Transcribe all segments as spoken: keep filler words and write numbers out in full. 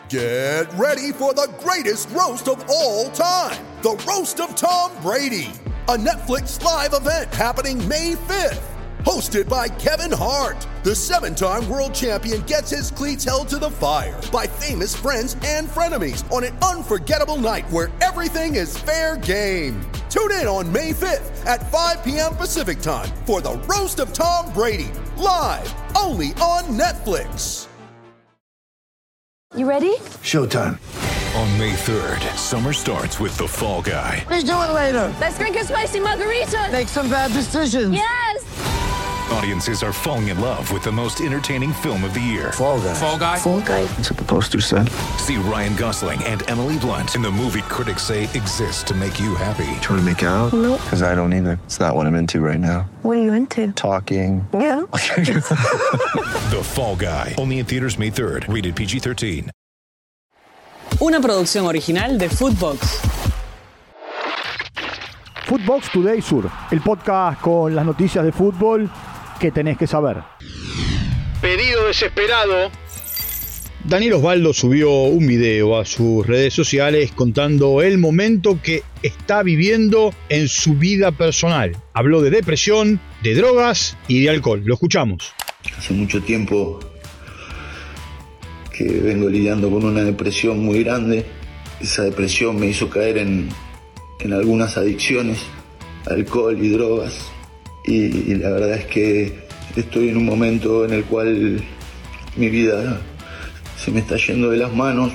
Get ready for the greatest roast of all time, the Roast of Tom Brady, a Netflix live event happening May fifth. Hosted by Kevin Hart, the seven-time world champion gets his cleats held to the fire by famous friends and frenemies on an unforgettable night where everything is fair game. Tune in on May fifth at five p.m. Pacific time for the Roast of Tom Brady, live only on Netflix. You ready? Showtime. On May third, summer starts with The Fall Guy. Let's do it later. Let's drink a spicy margarita. Make some bad decisions. Yes! Audiences are falling in love with the most entertaining film of the year. Fall Guy. Fall Guy? Fall Guy. That's what the poster said. See Ryan Gosling and Emily Blunt in the movie critics say exists to make you happy. Trying to make it out? Nope. Because I don't either. It's not what I'm into right now. What are you into? Talking. Yeah. The Fall Guy. Only in theaters May third. Rated P G thirteen. Una producción original de Footbox. Footbox Today Sur, el podcast con las noticias de fútbol que tenés que saber. Pedido desesperado. Daniel Osvaldo subió un video a sus redes sociales contando el momento que está viviendo en su vida personal. Habló de depresión, de drogas y de alcohol. Lo escuchamos. Hace mucho tiempo que vengo lidiando con una depresión muy grande. Esa depresión me hizo caer en, en algunas adicciones, alcohol y drogas. Y, y la verdad es que estoy en un momento en el cual mi vida se me está yendo de las manos.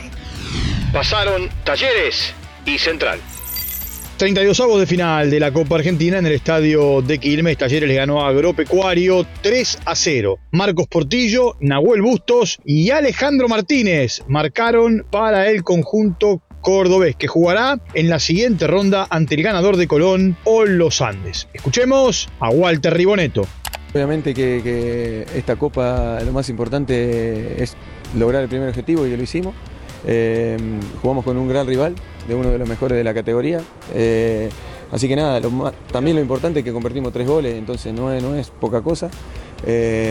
Pasaron Talleres y Central. treinta y dos avos de final de la Copa Argentina en el estadio de Quilmes. Talleres le ganó a Agropecuario tres a cero. Marcos Portillo, Nahuel Bustos y Alejandro Martínez marcaron para el conjunto cordobés, que jugará en la siguiente ronda ante el ganador de Colón o Los Andes. Escuchemos a Walter Riboneto. Obviamente que, que esta Copa lo más importante es lograr el primer objetivo y que lo hicimos. Eh, jugamos con un gran rival, de uno de los mejores de la categoría, eh, así que nada, lo más, también lo importante es que convertimos tres goles, entonces no es, no es poca cosa, eh,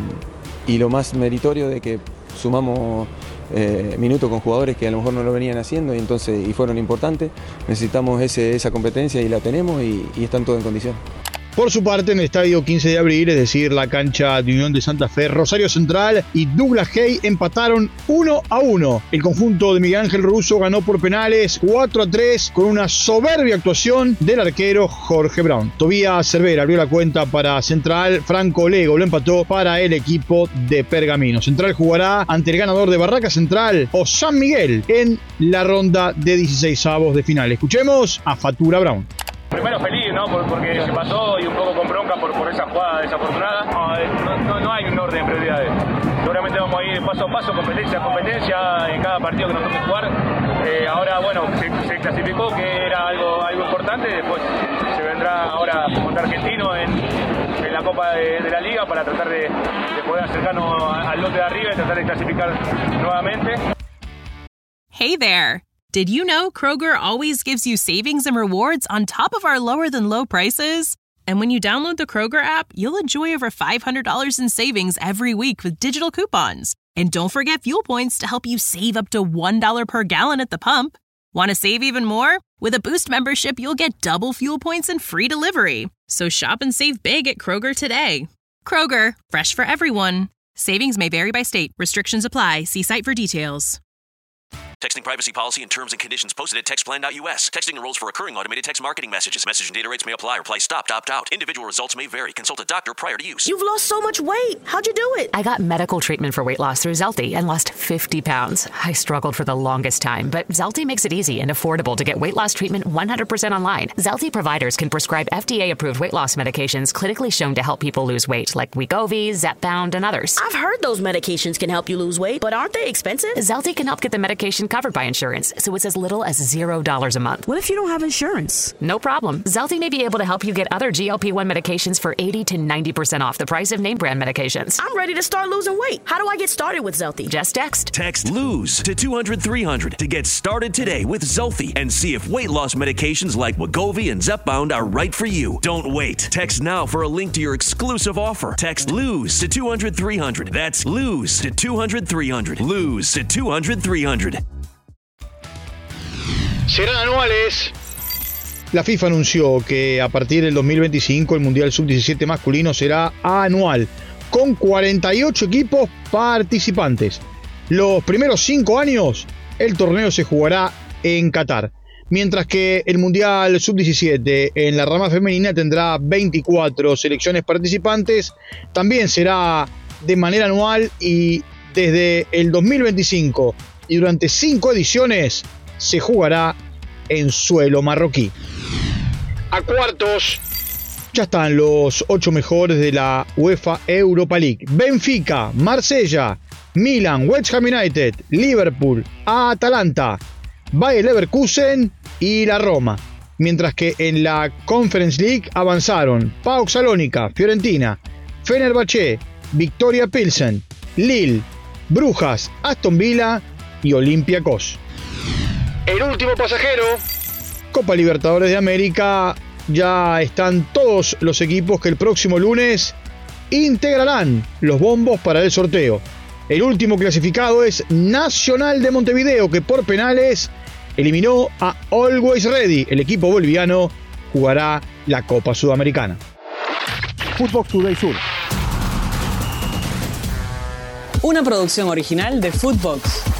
y lo más meritorio de que sumamos eh, minutos con jugadores que a lo mejor no lo venían haciendo y, entonces, y fueron importantes. Necesitamos ese, esa competencia y la tenemos y, y están todos en condición. Por su parte, en el estadio quince de abril, es decir, la cancha de Unión de Santa Fe, Rosario Central y Douglas Haig empataron uno a uno. El conjunto de Miguel Ángel Russo ganó por penales cuatro a tres con una soberbia actuación del arquero Jorge Brown. Tobías Cervera abrió la cuenta para Central, Franco Lego lo empató para el equipo de Pergamino. Central jugará ante el ganador de Barraca Central o San Miguel en la ronda de dieciséis avos de final. Escuchemos a Fatura Brown. Primero feliz, ¿no? Por, porque se pasó y un poco con bronca por, por esa jugada desafortunada. No, no, no hay un orden de prioridades. Seguramente vamos a ir paso a paso, competencia a competencia, en cada partido que nos toque jugar. Eh, ahora, bueno, se, se clasificó que era algo, algo importante. Después se vendrá ahora contra Argentino en, en la Copa de, de la Liga para tratar de, de poder acercarnos al lote de arriba y tratar de clasificar nuevamente. Hey there! Did you know Kroger always gives you savings and rewards on top of our lower-than-low prices? And when you download the Kroger app, you'll enjoy over five hundred dollars in savings every week with digital coupons. And don't forget fuel points to help you save up to one dollar per gallon at the pump. Want to save even more? With a Boost membership, you'll get double fuel points and free delivery. So shop and save big at Kroger today. Kroger, fresh for everyone. Savings may vary by state. Restrictions apply. See site for details. Texting privacy policy and terms and conditions posted at text plan dot U S. Texting enrolls for recurring automated text marketing messages. Message and data rates may apply. Reply stopped, opt out. Individual results may vary. Consult a doctor prior to use. You've lost so much weight. How'd you do it? I got medical treatment for weight loss through Zelty and lost fifty pounds. I struggled for the longest time, but Zelty makes it easy and affordable to get weight loss treatment one hundred percent online. Zelty providers can prescribe F D A-approved weight loss medications clinically shown to help people lose weight, like Wegovy, Zepbound, and others. I've heard those medications can help you lose weight, but aren't they expensive? Zelty can help get the medication and covered by insurance, so it's as little as zero dollars a month. What if you don't have insurance? No problem. Zelty may be able to help you get other G L P one medications for eighty to ninety percent off the price of name brand medications. I'm ready to start losing weight. How do I get started with Zelty? Just text. Text LOSE to two hundred three hundred to get started today with Zelty and see if weight loss medications like Wegovy and Zepbound are right for you. Don't wait. Text now for a link to your exclusive offer. Text LOSE to two hundred three hundred. That's LOSE to two hundred three hundred. LOSE to two hundred three hundred. Serán anuales. La FIFA anunció que a partir del dos mil veinticinco el Mundial sub diecisiete masculino será anual, con cuarenta y ocho equipos participantes. Los primeros cinco años el torneo se jugará en Qatar, mientras que el Mundial sub diecisiete en la rama femenina tendrá veinticuatro selecciones participantes. También será de manera anual y desde el dos mil veinticinco y durante cinco ediciones se jugará en suelo marroquí. A cuartos ya están los ocho mejores de la UEFA Europa League: Benfica, Marsella, Milan, West Ham United, Liverpool, Atalanta, Bayer Leverkusen y la Roma. Mientras que en la Conference League avanzaron PAOK Salónica, Fiorentina, Fenerbahce, Victoria Pilsen, Lille, Brujas, Aston Villa y Olympiacos. El último pasajero. Copa Libertadores de América. Ya están todos los equipos que el próximo lunes integrarán los bombos para el sorteo. El último clasificado es Nacional de Montevideo, que por penales eliminó a Always Ready. El equipo boliviano jugará la Copa Sudamericana. Footbox Today Sur. Una producción original de Footbox.